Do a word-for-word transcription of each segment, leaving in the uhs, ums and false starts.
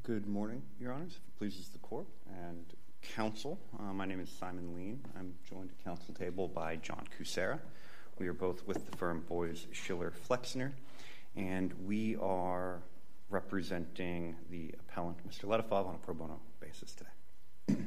Good morning, Your Honors. If it pleases the Court and Counsel, uh, my name is Simon Lean. I'm joined at counsel table by John Kucera. We are both with the firm Boies Schiller Flexner, and we are representing the appellant, Mister Ledefov, on a pro bono basis today.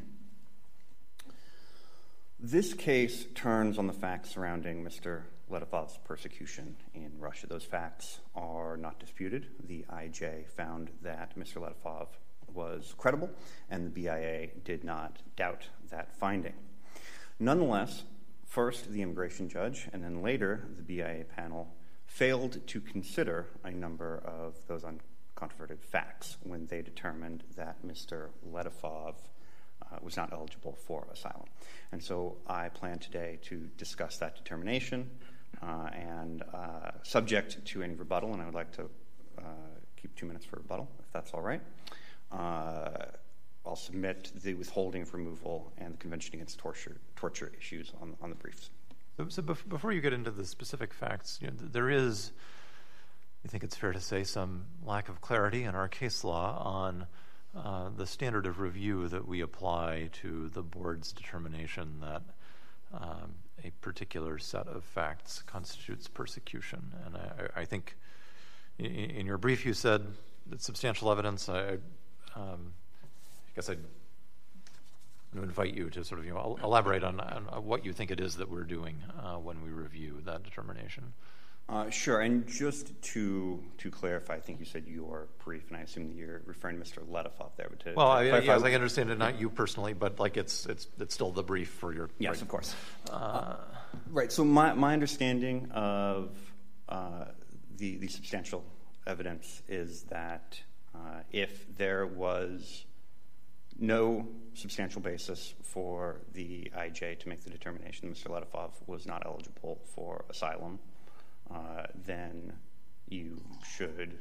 This case turns on the facts surrounding Mister Ledefov's persecution in Russia. Those facts are not disputed. The I J found that Mister Ledefov was credible, and the B I A did not doubt that finding. Nonetheless, first the immigration judge, and then later the B I A panel failed to consider a number of those uncontroverted facts when they determined that Mister Ledefov Uh, was not eligible for asylum. And so I plan today to discuss that determination uh, and uh, subject to any rebuttal, and I would like to uh, keep two minutes for rebuttal, if that's all right. Uh, I'll submit the withholding of removal and the Convention Against Torture, torture issues on, on the briefs. So, so bef- before you get into the specific facts, you know, th- there is, I think it's fair to say, some lack of clarity in our case law on Uh, the standard of review that we apply to the board's determination that um, a particular set of facts constitutes persecution. And I, I think in, in your brief you said that substantial evidence. I, um, I guess I'd invite you to sort of you know elaborate on, on what you think it is that we're doing uh, when we review that determination. Uh, sure, and just to to clarify, I think you said your brief, and I assume that you're referring to Mister Ledefov there. But to, well, to I, clarify, yes, I understand it, not you personally, but like it's it's it's still the brief for your. Yes, right. of course. Uh, uh, right. So my my understanding of uh, the the substantial evidence is that uh, if there was no substantial basis for the I J to make the determination that Mister Ledefov was not eligible for asylum, Uh, then you should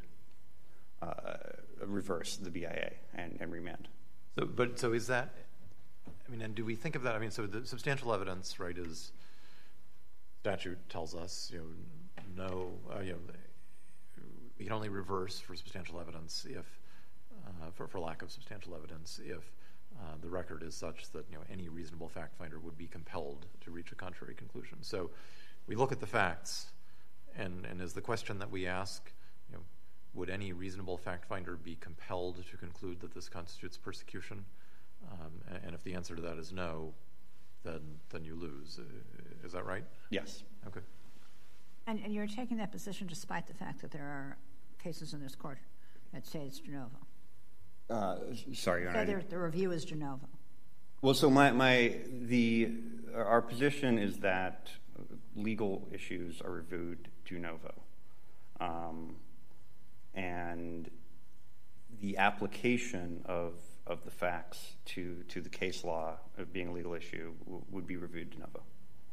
uh, reverse the B I A and, and remand. So, but so is that? I mean, and do we think of that? I mean, so the substantial evidence, right? Is statute tells us, you know, no, uh, you know, we can only reverse for substantial evidence if, uh, for for lack of substantial evidence, if uh, the record is such that you know any reasonable fact finder would be compelled to reach a contrary conclusion. So, we look at the facts. And, and is the question that we ask, you know, would any reasonable fact finder be compelled to conclude that this constitutes persecution? Um, and, and if the answer to that is no, then then you lose. Uh, is that right? Yes. Okay. And, and you're taking that position despite the fact that there are cases in this court that say it's de novo. Uh, sorry, Your Honor. The review is de novo. Well, so my my the our position is that legal issues are reviewed de novo, um, and the application of of the facts to to the case law of being a legal issue w- would be reviewed de novo.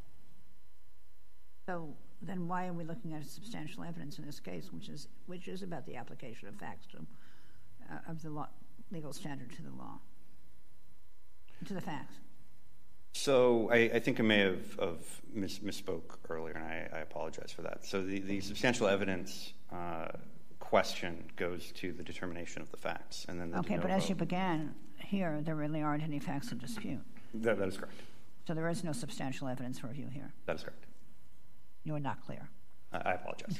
So then, why are we looking at substantial evidence in this case, which is which is about the application of facts to uh, of the law, legal standard to the law, to the facts? So I, I think I may have, have miss, misspoke earlier, and I, I apologize for that. So the, the substantial evidence uh, question goes to the determination of the facts, and then the okay. But as you began here, there really aren't any facts in dispute. That, that is correct. So there is no substantial evidence review here. That is correct. You are not clear. I, I apologize.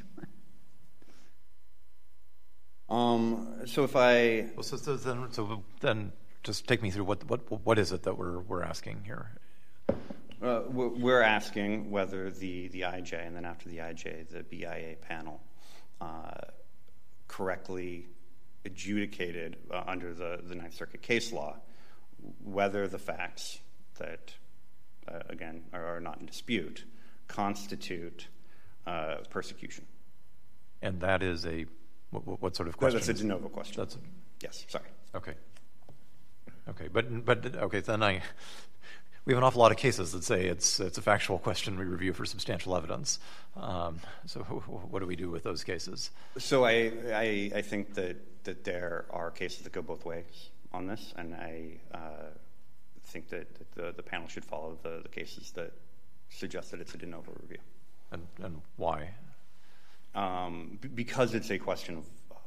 um. So if I Well, so, so then, so then, just take me through what what what is it that we're we're asking here? Uh, we're asking whether the, the I J, and then after the I J, the B I A panel, uh, correctly adjudicated uh, under the, the Ninth Circuit case law, whether the facts that, uh, again, are, are not in dispute, constitute uh, persecution. And that is a, what, what sort of question? That's a de novo question. That's a, yes, sorry. Okay. Okay, but, but okay, then I... We have an awful lot of cases that say it's it's a factual question we review for substantial evidence. Um, so what do we do with those cases? So I, I I think that that there are cases that go both ways on this, and I uh, think that, that the, the panel should follow the, the cases that suggest that it's a de novo review. And and why? Um, b- because it's a question of, of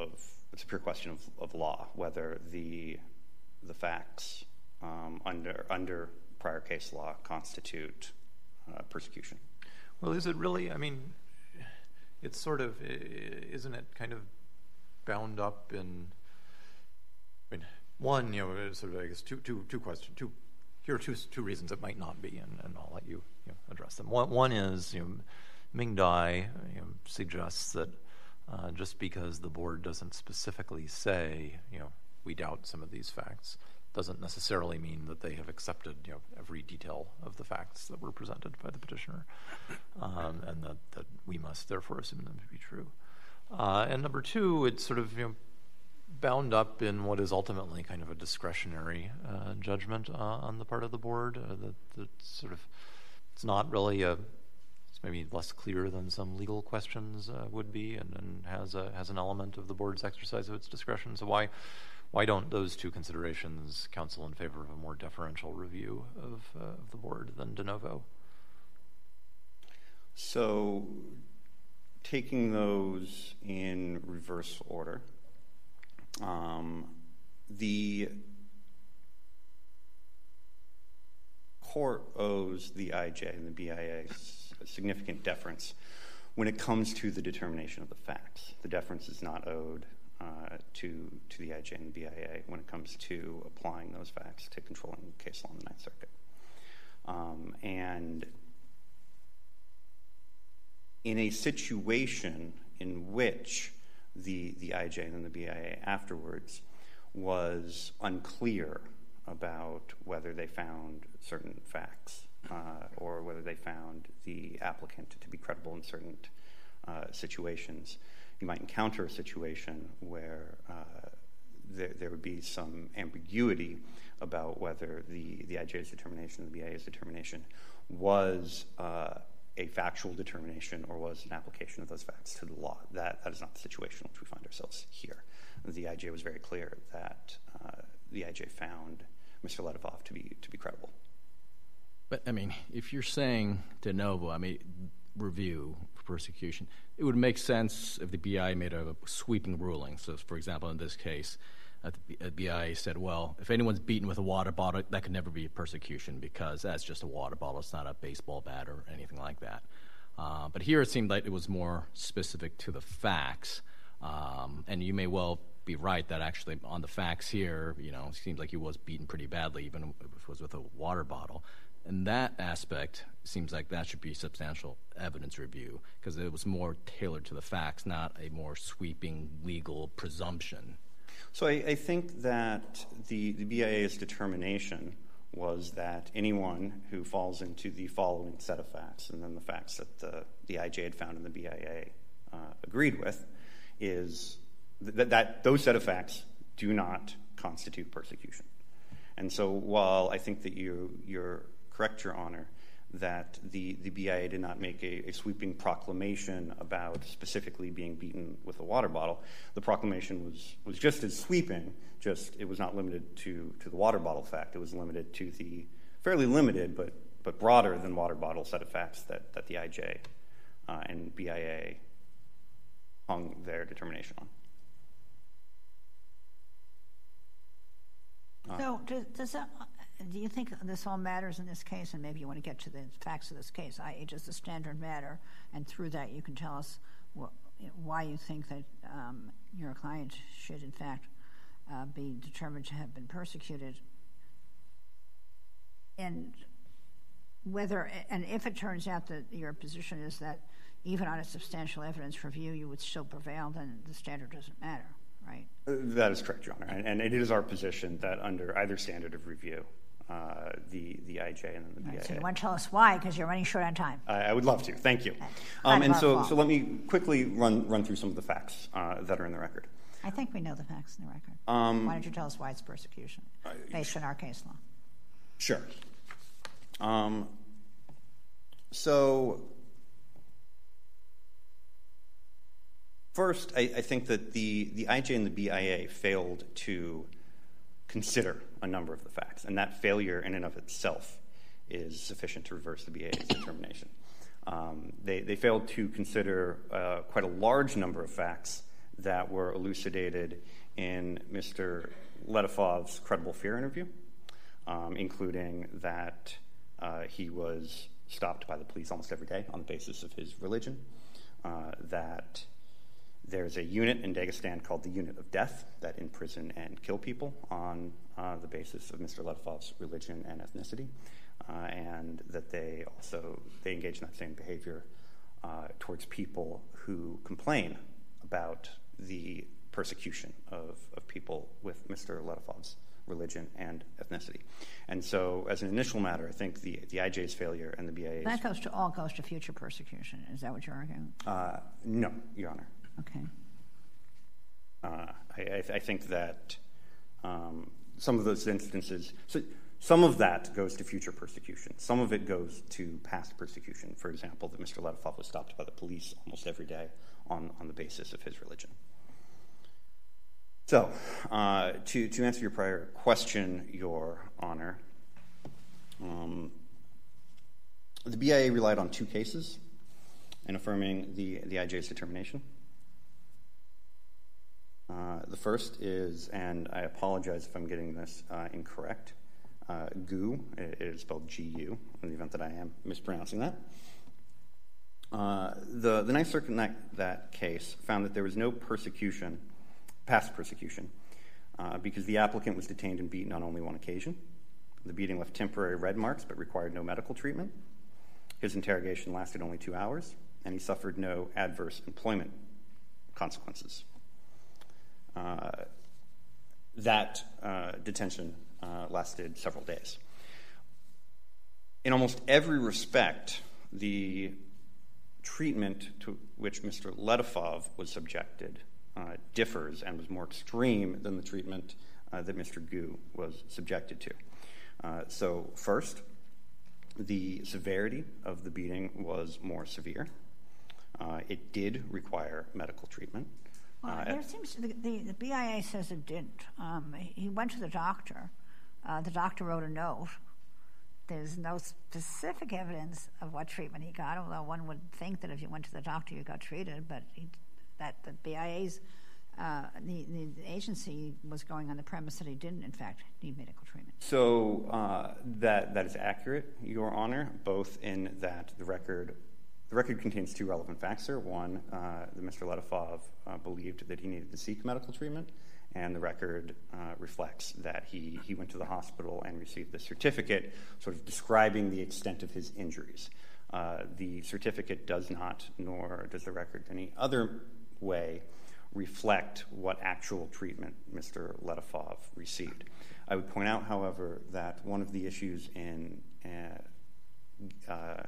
it's a pure question of, of law, whether the the facts um, under under prior case law constitute uh, persecution. Well, is it really? I mean, it's sort of, isn't it kind of bound up in, I mean, one, you know, sort of, I guess, two, two, two questions, two, here are two, two reasons it might not be, and, and I'll let you, you know, address them. One, one is, you know, Ming Dai, you know, suggests that uh, just because the board doesn't specifically say, you know, we doubt some of these facts, doesn't necessarily mean that they have accepted, you know, every detail of the facts that were presented by the petitioner, um, and that, that we must therefore assume them to be true. Uh, and number two, it's sort of, you know, bound up in what is ultimately kind of a discretionary uh, judgment uh, on the part of the board. Uh, that, that sort of, it's not really a, it's maybe less clear than some legal questions uh, would be, and, and has a has an element of the board's exercise of its discretion. So why? Why don't those two considerations counsel in favor of a more deferential review of, uh, of the board than de novo? So, taking those in reverse order, um, the court owes the I J and the B I A a significant deference when it comes to the determination of the facts. The deference is not owed Uh, to to the I J and the B I A when it comes to applying those facts to controlling case law in the Ninth Circuit. Um, and in a situation in which the, the I J and the B I A afterwards was unclear about whether they found certain facts uh, or whether they found the applicant to be credible in certain uh, situations, you might encounter a situation where uh, there, there would be some ambiguity about whether the, the I J's determination and the B I A's determination was uh, a factual determination or was an application of those facts to the law. That, that is not the situation in which we find ourselves here. The I J was very clear that uh, the I J found Mister Ledevov to be to be credible. But, I mean, if you're saying de novo, I mean, review for persecution, it would make sense if the B I made a sweeping ruling. So, for example, in this case, uh, the B I said, well, if anyone's beaten with a water bottle, that could never be persecution because that's just a water bottle. It's not a baseball bat or anything like that. Uh, but here it seemed like it was more specific to the facts. Um, and you may well be right that actually on the facts here, you know, it seemed like he was beaten pretty badly, even if it was with a water bottle. And that aspect seems like that should be substantial evidence review because it was more tailored to the facts, not a more sweeping legal presumption. So I, I think that the, the B I A's determination was that anyone who falls into the following set of facts, and then the facts that the, the I J had found and the B I A uh, agreed with, is th- that those set of facts do not constitute persecution. And so while I think that you, you're correct, Your Honor, that the, the B I A did not make a, a sweeping proclamation about specifically being beaten with a water bottle, the proclamation was, was just as sweeping, just it was not limited to, to the water bottle fact. It was limited to the fairly limited but, but broader than water bottle set of facts that, that the I J uh, and B I A hung their determination on. So does, does that, do you think this all matters in this case? And maybe you want to get to the facts of this case, that is just the standard matter, and through that you can tell us wh- why you think that um, your client should, in fact, uh, be determined to have been persecuted. And whether, and if it turns out that your position is that even on a substantial evidence review you would still prevail, then the standard doesn't matter. Right. That is correct, Your Honor. And, and it is our position that under either standard of review, uh, the, the I J and then the B I A. Right, so you want to tell us why, because you're running short on time. I, I would love to. Thank you. Um, and so, so let me quickly run, run through some of the facts uh, that are in the record. I think we know the facts in the record. Um, why don't you tell us why it's persecution, based on our case law? Sure. Um, so... First, I, I think that the, the I J and the B I A failed to consider a number of the facts, and that failure in and of itself is sufficient to reverse the B I A's determination. Um, they, they failed to consider uh, quite a large number of facts that were elucidated in Mister Letifov's credible fear interview, um, including that uh, he was stopped by the police almost every day on the basis of his religion, uh, that there's a unit in Dagestan called the Unit of Death that imprison and kill people on uh, the basis of Mister Letifov's religion and ethnicity, uh, and that they also they engage in that same behavior uh, towards people who complain about the persecution of, of people with Mister Letifov's religion and ethnicity. And so, as an initial matter, I think the, the I J's failure and the B I A's... That goes to all goes to future persecution. Is that what you're arguing? Uh, no, Your Honor. Okay. Uh, I, I, I think that um, some of those instances... So some of that goes to future persecution. Some of it goes to past persecution. For example, that Mister Letifov was stopped by the police almost every day on, on the basis of his religion. So, uh, to, to answer your prior question, Your Honor, um, the B I A relied on two cases in affirming the, the I J's determination. Uh, the first is, and I apologize if I'm getting this uh, incorrect, uh, Gu, it, it is spelled G U, in the event that I am mispronouncing that. Uh, the, the Ninth Circuit in that, that case found that there was no persecution past persecution, uh, because the applicant was detained and beaten on only one occasion. The beating left temporary red marks but required no medical treatment. His interrogation lasted only two hours, and he suffered no adverse employment consequences. Uh, that uh, detention uh, lasted several days. In almost every respect, the treatment to which Mister Letifov was subjected Uh, differs and was more extreme than the treatment uh, that Mister Gu was subjected to. Uh, so first, the severity of the beating was more severe. Uh, it did require medical treatment. Well, uh, there seems to, the, the, the B I A says it didn't. Um, he went to the doctor. Uh, the doctor wrote a note. There's no specific evidence of what treatment he got, although one would think that if you went to the doctor, you got treated, but he that the B I A's, uh, the, the agency was going on the premise that he didn't, in fact, need medical treatment. So uh, that that is accurate, Your Honor, both in that the record the record contains two relevant facts here. One, uh, that Mister Letifov uh, believed that he needed to seek medical treatment, and the record uh, reflects that he, he went to the hospital and received the certificate sort of describing the extent of his injuries. Uh, the certificate does not, nor does the record any other way reflect what actual treatment Mister Letifov received. I would point out, however, that one of the issues in uh, uh,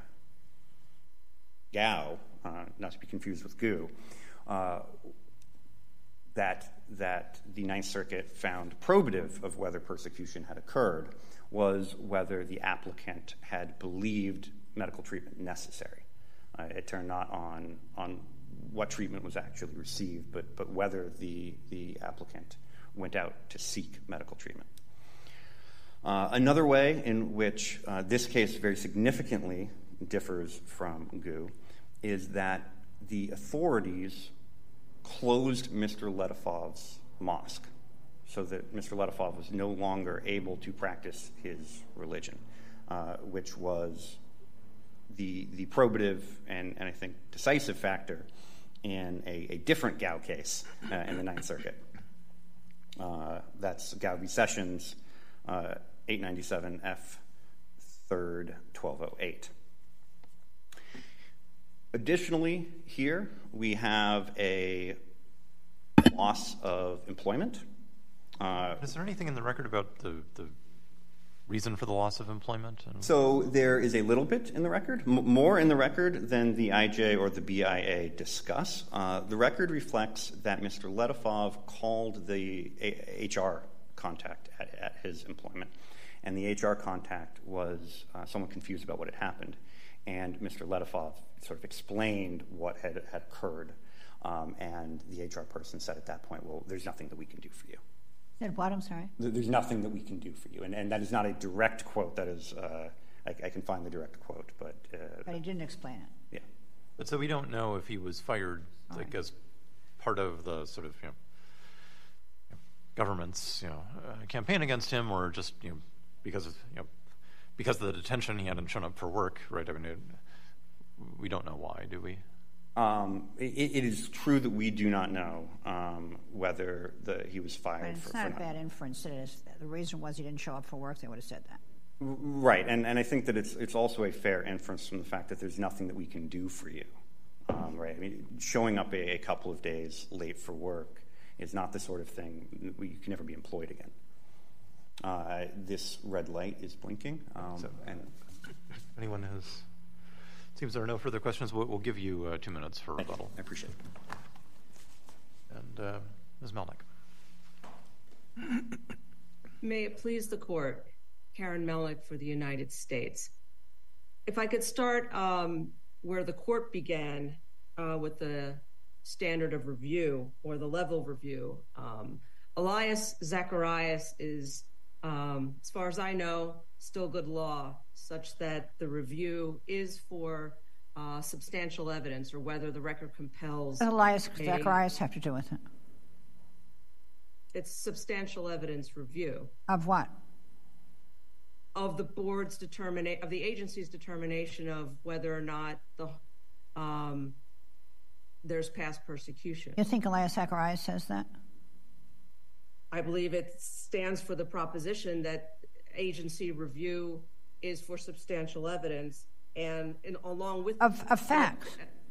Gao, uh, not to be confused with Gu, uh, that that the Ninth Circuit found probative of whether persecution had occurred was whether the applicant had believed medical treatment necessary. Uh, it turned not on on what treatment was actually received, but but whether the the applicant went out to seek medical treatment. Uh, another way in which uh, this case very significantly differs from Gu is that the authorities closed Mister Letifov's mosque so that Mister Letifov was no longer able to practice his religion, uh, which was the the probative and, and I think decisive factor in a, a different Gao case uh, in the Ninth Circuit. Uh, that's Gao v. Sessions, uh, eight ninety-seven F third twelve oh eight. Additionally, here we have a loss of employment. Uh, Is there anything in the record about the, the reason for the loss of employment? And so there is a little bit in the record, m- more in the record than the I J or the B I A discuss. Uh, the record reflects that Mister Letifov called the a- H R contact at, at his employment, and the H R contact was uh, somewhat confused about what had happened, and Mister Letifov sort of explained what had, had occurred, um, and the H R person said at that point, well, there's nothing that we can do for you. Said what? I'm sorry? There's nothing that we can do for you. And, and that is not a direct quote. That is, uh, I, I can find the direct quote, but... Uh, But he didn't explain it. Yeah. But so we don't know if he was fired, All like, right. as part of the sort of, you know, government's, you know, uh, campaign against him, or just, you know, because of, you know, because of the detention, he hadn't shown up for work, right? I mean, it, we don't know why, do we? Um, it, it is true that we do not know um, whether the, he was fired. But it's for, not for a bad inference. It is, the reason was he didn't show up for work. They would have said that. Right, and, and I think that it's it's also a fair inference from the fact that there's nothing that we can do for you. Um, right, I mean, showing up a, a couple of days late for work is not the sort of thing you can never be employed again. Uh, this red light is blinking, um, so, and if anyone has, seems there are no further questions, we'll, we'll give you uh, two minutes for rebuttal. I appreciate it. And uh, Miz Melnick. May it please the court, Karen Melnick for the United States. If I could start um, where the court began uh, with the standard of review or the level of review. Um, Elias Zacharias is, um, as far as I know, still good law, such that the review is for uh, substantial evidence, or whether the record compels. What does Elias a, Zacharias have to do with it? It's substantial evidence review. Of what? Of the board's determination, of the agency's determination of whether or not the um, there's past persecution. You think Elias Zacharias says that? I believe it stands for the proposition that agency review is for substantial evidence, and, and along with Of, of facts.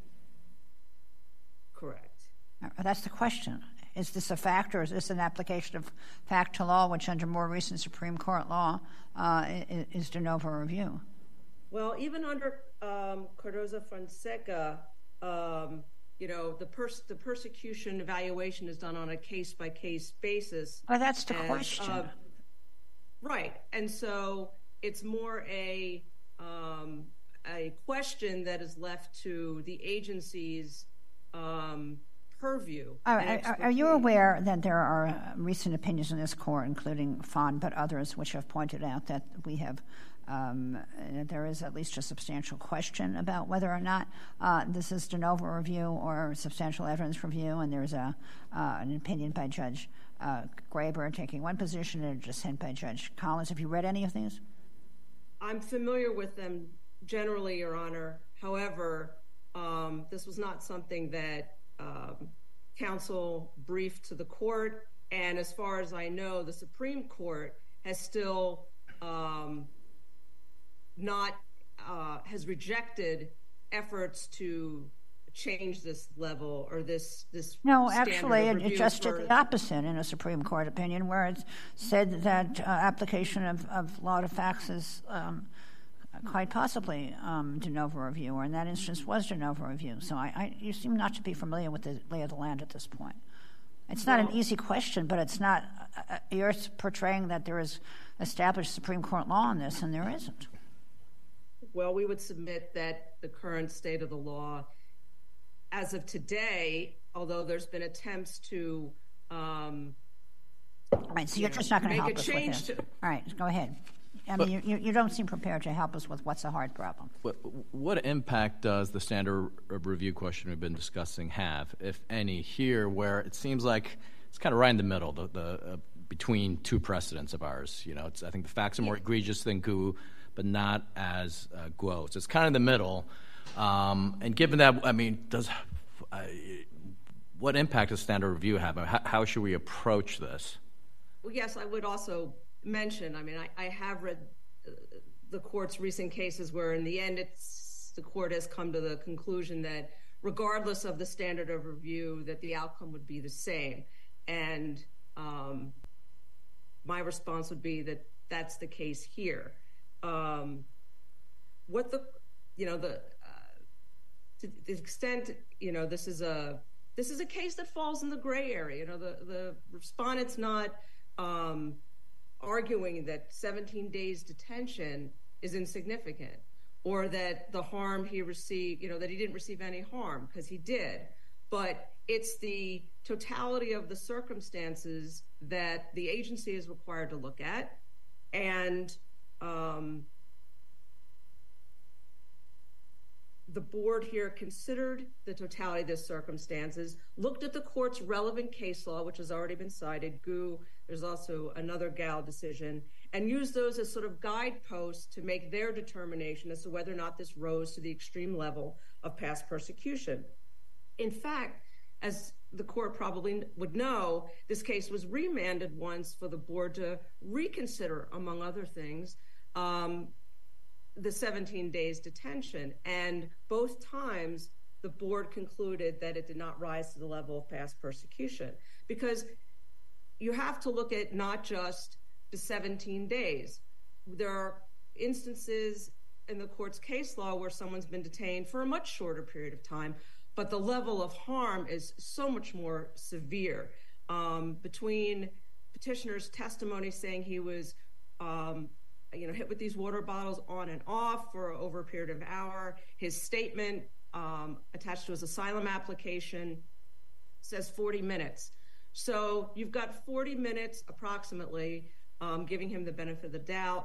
Correct. That's the question. Is this a fact, or is this an application of fact to law, which under more recent Supreme Court law uh, is de novo review? Well, even under um, Cardozo-Fonseca, um, you know, the, pers- the persecution evaluation is done on a case-by-case basis. Well, that's the as, question. Uh, right. And so it's more a um, a question that is left to the agency's um, purview. Are, are, are you aware that there are uh, recent opinions in this court, including Fond, but others, which have pointed out that we have um, uh, there is at least a substantial question about whether or not uh, this is de novo review or substantial evidence review, and there's a uh, an opinion by Judge uh, Graber taking one position and a dissent by Judge Collins. Have you read any of these? I'm familiar with them generally, Your Honor. However, um, this was not something that um, counsel briefed to the court, and as far as I know, the Supreme Court has still um, not uh, has rejected efforts to change this level or this this no standard actually of it, it review just for- did the opposite in a Supreme Court opinion, where it said that uh, application of, of law to facts is um, quite possibly um, de novo review, or in that instance was de novo review. So I, I you seem not to be familiar with the lay of the land at this point. It's not well, an easy question, but it's not uh, you're portraying that there is established Supreme Court law on this, and there isn't. Well, we would submit that the current state of the law, as of today, although there's been attempts to um, All right, so you're know, just not going to make help a us change with this. to- All right, go ahead. I But- mean, you, you don't seem prepared to help us with what's a hard problem. What, what impact does the standard of review question we've been discussing have, if any, here, where it seems like it's kind of right in the middle, the, the uh, between two precedents of ours? You know, it's, I think the facts are more egregious than Gu, but not as uh, Guo. So it's kind of in the middle. Um, and given that, I mean, does uh, what impact does standard review have? How, how should we approach this? Well, yes, I would also mention, I mean, I, I have read uh, the court's recent cases where in the end it's the court has come to the conclusion that regardless of the standard of review, that the outcome would be the same. And um, my response would be that that's the case here. Um, what the, you know, the, uh, to the extent, you know, this is a, this is a case that falls in the gray area. You know, the, the respondent's not um, arguing that seventeen days detention is insignificant, or that the harm he received, you know, that he didn't receive any harm, because he did. But it's the totality of the circumstances that the agency is required to look at. And um, the board here considered the totality of the circumstances, looked at the court's relevant case law, which has already been cited, G U, there's also another Gal decision, and used those as sort of guideposts to make their determination as to whether or not this rose to the extreme level of past persecution. In fact, as the court probably would know, this case was remanded once for the board to reconsider, among other things, um, the seventeen days detention. And both times, the board concluded that it did not rise to the level of past persecution. Because you have to look at not just the seventeen days. There are instances in the court's case law where someone's been detained for a much shorter period of time, but the level of harm is so much more severe. Um, between petitioner's testimony saying he was um, you know, hit with these water bottles on and off for over a period of an hour, his statement um, attached to his asylum application says forty minutes. So you've got forty minutes approximately, um, giving him the benefit of the doubt,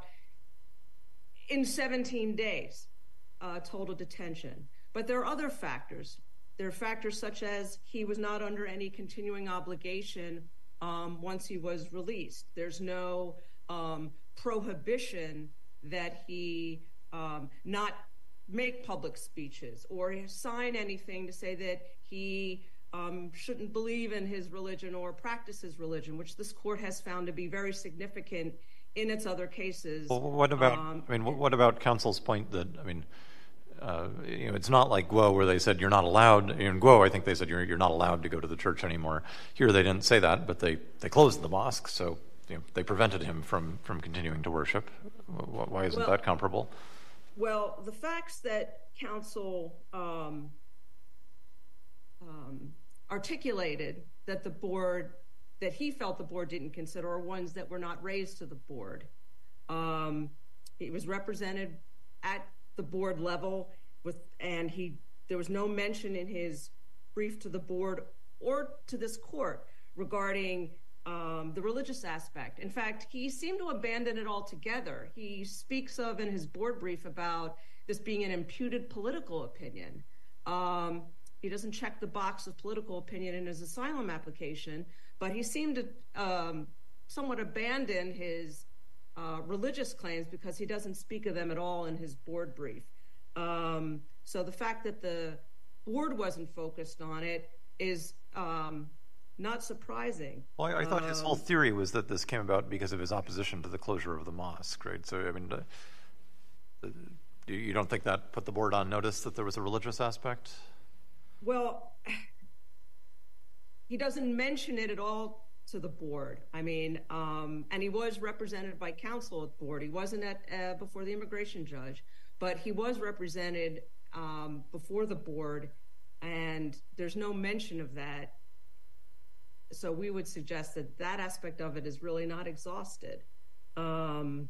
in seventeen days, uh, total detention. But there are other factors. There are factors such as he was not under any continuing obligation um, once he was released. There's no um, prohibition that he um, not make public speeches or sign anything to say that he um, shouldn't believe in his religion or practice his religion, which this court has found to be very significant in its other cases. Well, what about, um, I mean, what about counsel's point that, I mean, Uh, you know, it's not like Guo where they said you're not allowed. In Guo, I think they said you're you're not allowed to go to the church anymore. Here, they didn't say that, but they, they closed the mosque, so you know, they prevented him from, from continuing to worship. Why isn't well, that comparable? Well, the facts that counsel um, um, articulated that the board, that he felt the board didn't consider, are ones that were not raised to the board. Um, he was represented at the board level with, and he, there was no mention in his brief to the board or to this court regarding um, the religious aspect. In fact, he seemed to abandon it altogether. He speaks of in his board brief about this being an imputed political opinion. Um, he doesn't check the box of political opinion in his asylum application, but he seemed to um, somewhat abandon his Uh, religious claims because he doesn't speak of them at all in his board brief. Um, so the fact that the board wasn't focused on it is um, not surprising. Well, I, I thought um, his whole theory was that this came about because of his opposition to the closure of the mosque, right? So, I mean, uh, uh, you don't think that put the board on notice that there was a religious aspect? Well, he doesn't mention it at all to the board. I mean, um, and he was represented by counsel at the board. He wasn't at uh, before the immigration judge, but he was represented um, before the board, and there's no mention of that. So we would suggest that that aspect of it is really not exhausted. Um,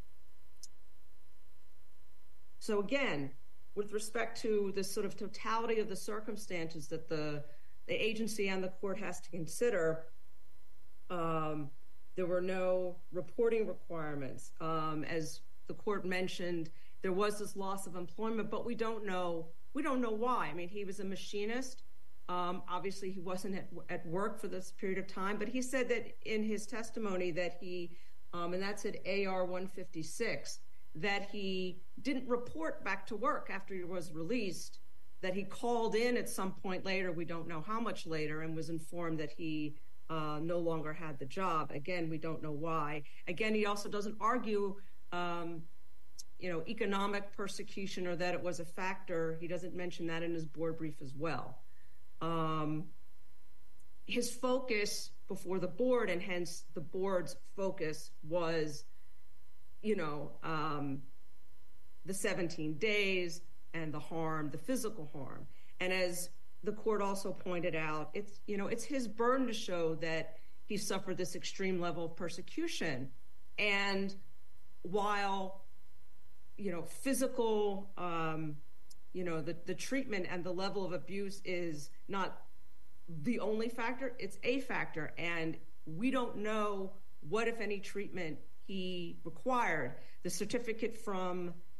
so again, with respect to the sort of totality of the circumstances that the, the agency and the court has to consider, Um, there were no reporting requirements. Um, as the court mentioned, there was this loss of employment, but we don't know, we don't know why. I mean, he was a machinist. Um, obviously, he wasn't at, at work for this period of time, but he said that in his testimony that he, um, and that's at A R one fifty-six, that he didn't report back to work after he was released, that he called in at some point later, we don't know how much later, and was informed that he Uh, no longer had the job. Again, we don't know why. Again, he also doesn't argue, um, you know, economic persecution or that it was a factor. He doesn't mention that in his board brief as well. Um, his focus before the board, and hence the board's focus, was, you know, um, the seventeen days and the harm, the physical harm. And as the court also pointed out, it's, you know, it's his burden to show that he suffered this extreme level of persecution. And while, you know, physical, um, you know, the, the treatment and the level of abuse is not the only factor, it's a factor. And we don't know what, if any, treatment he required. The certificate from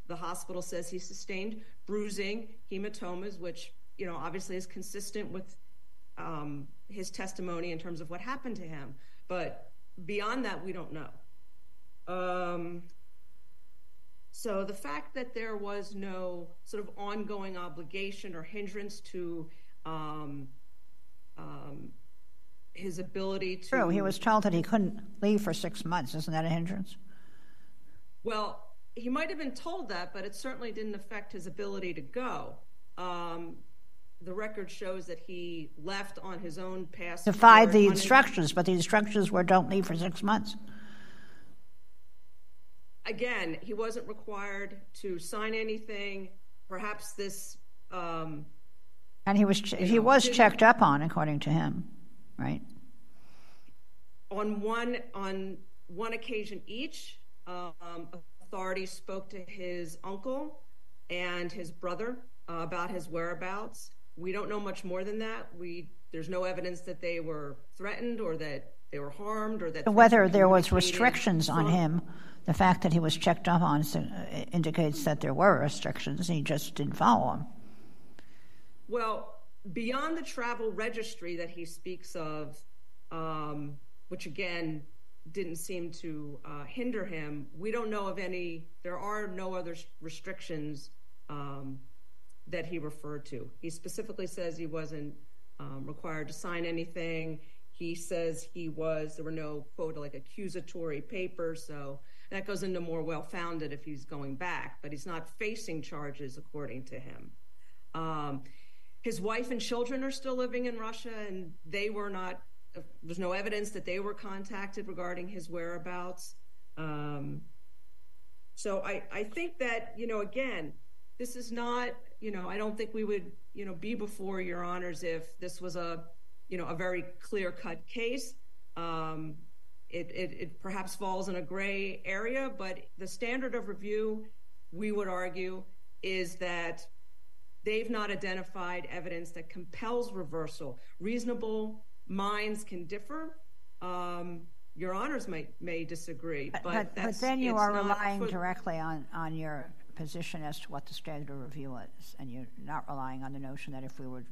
The hospital says he sustained bruising, hematomas, which, you know, obviously is consistent with um, his testimony in terms of what happened to him. But beyond that, we don't know. Um, so the fact that there was no sort of ongoing obligation or hindrance to um, um, his ability to... True, he was told that he couldn't leave for six months. Isn't that a hindrance? Well, he might have been told that, but it certainly didn't affect his ability to go. Um, the record shows that he left on his own passport. Defied the instructions, but the instructions were don't leave for six months. Again, he wasn't required to sign anything. Perhaps this... Um, and he was ch- he know, was checked up on, according to him, right? On one on one occasion each, um, authorities spoke to his uncle and his brother uh, about his whereabouts. We don't know much more than that. We there's no evidence that they were threatened or that they were harmed or that whether there was restrictions on him. The fact that he was checked up on indicates that there were restrictions. He just didn't follow them. Well, beyond the travel registry that he speaks of, um, which again didn't seem to uh, hinder him, we don't know of any. There are no other restrictions um, that he referred to. He specifically says he wasn't um, required to sign anything. He says he was. There were no, quote, like accusatory papers. So that goes into more well-founded if he's going back, but he's not facing charges according to him. Um, his wife and children are still living in Russia, and they were not. There's no evidence that they were contacted regarding his whereabouts. Um, so I, I think that, you know, again, this is not, you know, I don't think we would, you know, be before Your Honors if this was a, you know, a very clear-cut case. Um, it, it, it perhaps falls in a gray area, but the standard of review, we would argue, is that they've not identified evidence that compels reversal. Reasonable minds can differ. Um, Your Honors may may disagree, but, but, that's, but then you are relying put, directly on, on your position as to what the standard of review is, and you're not relying on the notion that if we were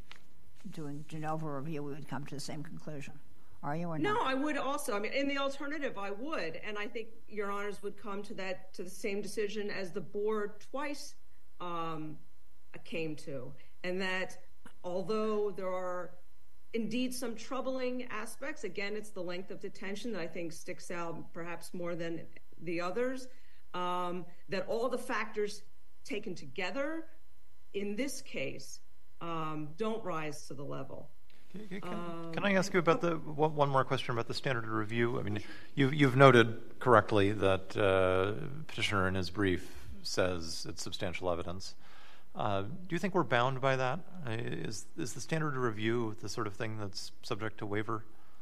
doing de novo review, we would come to the same conclusion. Are you or not? No, I would also. I mean, in the alternative, I would, and I think Your Honors would come to that to the same decision as the board twice um, came to, and that although there are indeed some troubling aspects, again, it's the length of detention that I think sticks out perhaps more than the others, um, that all the factors taken together in this case um, don't rise to the level. Can, can, um, can I ask you about the one, one more question about the standard of review? I mean, you've, you've noted correctly that uh, petitioner in his brief says it's substantial evidence. Uh, do you think we're bound by that? Uh, is is the standard of review the sort of thing that's subject to waiver?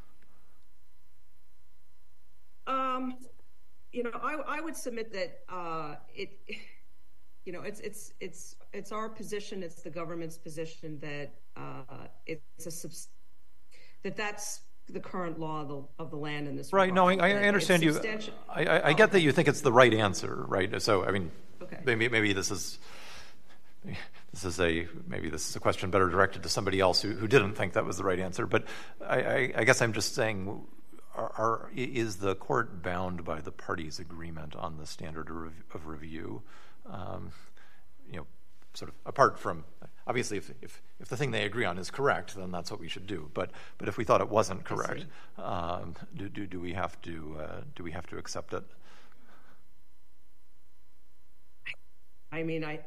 Um, you know, I, I would submit that uh, it, you know, it's it's it's it's our position, it's the government's position that uh, it's a subs- that that's the current law of the, of the land in this. Right. Regard. No, I, I understand you. I, I, I oh, get that you think it's the right answer, right? So, I mean, okay. maybe maybe this is. This is a maybe this is a question better directed to somebody else who, who didn't think that was the right answer. But I, I, I guess I'm just saying, are, are, is the court bound by the parties' agreement on the standard of, of review? Um, you know, sort of apart from obviously, if, if if the thing they agree on is correct, then that's what we should do. But but if we thought it wasn't correct, um, do, do do we have to uh, do we have to accept it? I mean, I.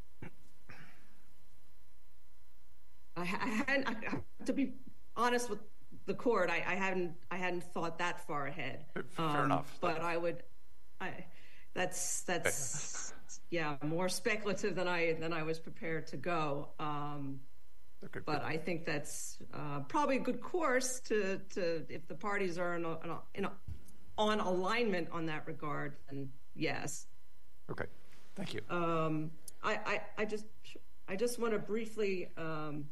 I hadn't, I, to be honest with the court, I, I hadn't, I hadn't thought that far ahead. Fair um, enough. But I would, I, that's that's yeah, more speculative than I than I was prepared to go. Um, okay, but I think that's uh, probably a good course to to if the parties are in, a, in, a, in a, on alignment on that regard, then yes. Okay, thank you. Um, I, I I just I just want to briefly. Um,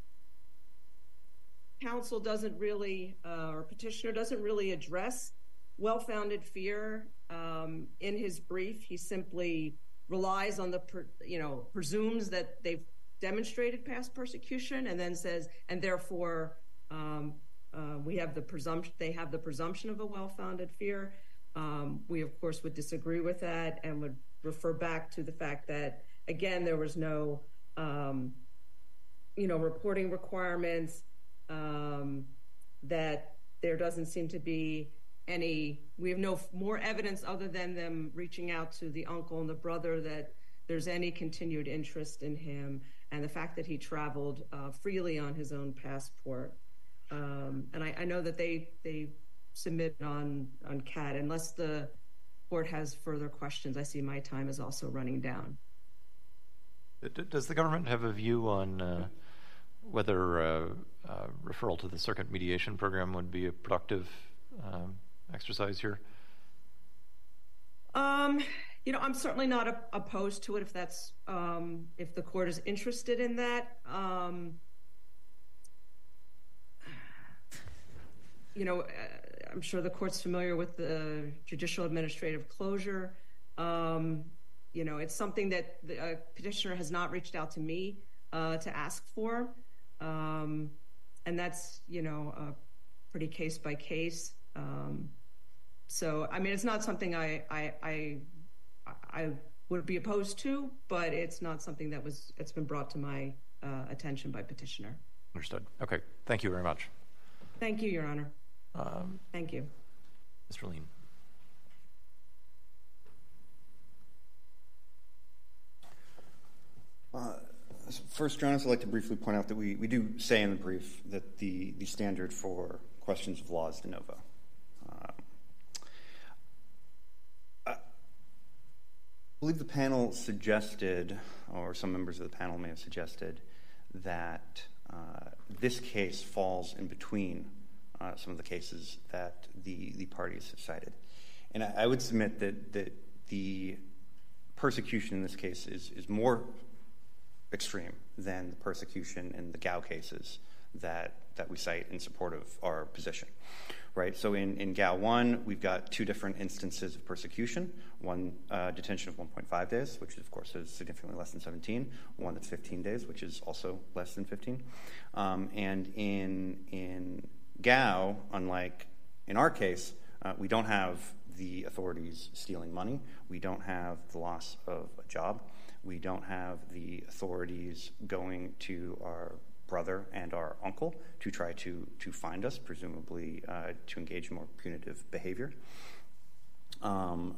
Counsel doesn't really, uh, or petitioner doesn't really address well-founded fear. Um, in his brief, he simply relies on the, per, you know, presumes that they've demonstrated past persecution, and then says, and therefore um, uh, we have the presumption, they have the presumption of a well-founded fear. Um, we, of course, would disagree with that and would refer back to the fact that, again, there was no, um, you know, reporting requirements, um, that there doesn't seem to be any, we have no more evidence other than them reaching out to the uncle and the brother that there's any continued interest in him, and the fact that he traveled uh, freely on his own passport. Um, and I, I know that they they submit on, on C A T. Unless the court has further questions, I see my time is also running down. Does the government have a view on uh, whether uh, uh, referral to the circuit mediation program would be a productive um, exercise here? Um, you know, I'm certainly not a, opposed to it if that's um, if the court is interested in that. Um, you know, uh, I'm sure the court's familiar with the judicial administrative closure. Um, you know, it's something that the uh, petitioner has not reached out to me uh, to ask for. Um, and that's, you know, uh, pretty case by case. Um, so, I mean, it's not something I, I, I, I would be opposed to, but it's not something that was, it's been brought to my uh, attention by petitioner. Understood. Okay. Thank you very much. Thank you, Your Honor. Um, Thank you. Mister Lean. Uh, first, Your Honor, I'd like to briefly point out that we, we do say in the brief that the, the standard for questions of law is de novo. Uh, I believe the panel suggested, or some members of the panel may have suggested, that uh, this case falls in between uh, some of the cases that the, the parties have cited. And I, I would submit that, that the persecution in this case is, is more extreme than the persecution in the Gao cases that that we cite in support of our position, right? So in, in Gao one, we've got two different instances of persecution. One uh, detention of one point five days, which of course is significantly less than seventeen. One that's fifteen days, which is also less than fifteen. Um, and in in Gao, unlike in our case, uh, we don't have the authorities stealing money. We don't have the loss of a job. We don't have the authorities going to our brother and our uncle to try to, to find us, presumably uh, to engage in more punitive behavior. Um,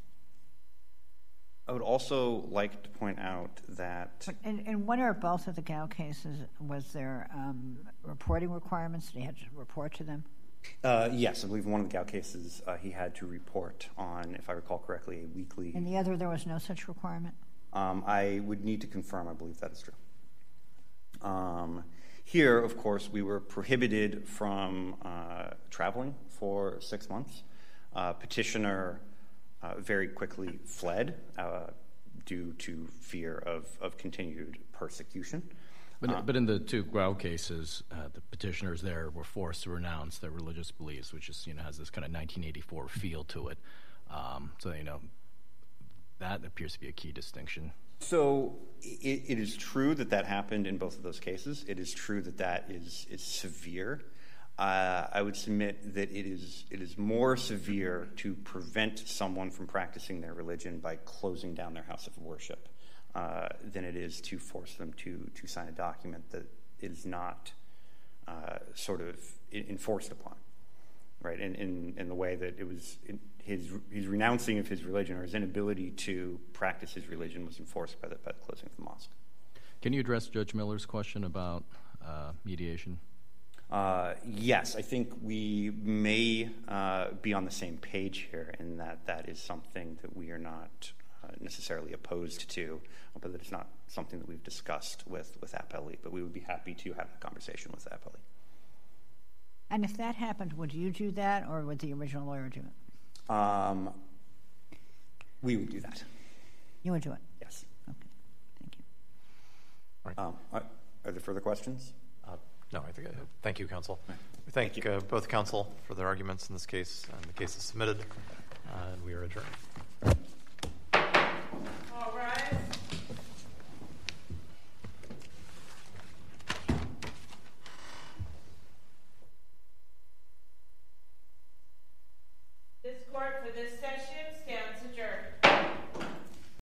I would also like to point out that... In, in one or both of the Gao cases, was there um, reporting requirements? Did he have to report to them? Uh, yes, I believe in one of the Gao cases, uh, he had to report on, if I recall correctly, a weekly... In the other, there was no such requirement? Um, I would need to confirm. I believe that is true. Um, here, of course, we were prohibited from uh, traveling for six months. Uh, petitioner uh, very quickly fled uh, due to fear of, of continued persecution. But, uh, but in the two Gao cases, uh, the petitioners there were forced to renounce their religious beliefs, which is, you know, has this kind of nineteen eighty-four feel to it. Um, so, you know, that appears to be a key distinction. So it, it is true that that happened in both of those cases. It is true that that is, is severe. Uh, I would submit that it is it is more severe to prevent someone from practicing their religion by closing down their house of worship uh, than it is to force them to, to sign a document that is not uh, sort of enforced upon, right? In, in, in the way that it was... In, His, his renouncing of his religion or his inability to practice his religion was enforced by the, by the closing of the mosque. Can you address Judge Miller's question about uh, mediation? Uh, yes, I think we may uh, be on the same page here in that that is something that we are not uh, necessarily opposed to, but that it's not something that we've discussed with, with appellee, but we would be happy to have a conversation with appellee. And if that happened, would you do that or would the original lawyer do it? Um, we would do that. You would do it? Yes. Okay. Thank you. All right. Um, are, are there further questions? Uh, No, I think. Uh, thank you, counsel. We thank, Thank you. uh, both counsel for their arguments in this case, and the case is submitted, uh, and we are adjourned. All right. This court for this session stands adjourned.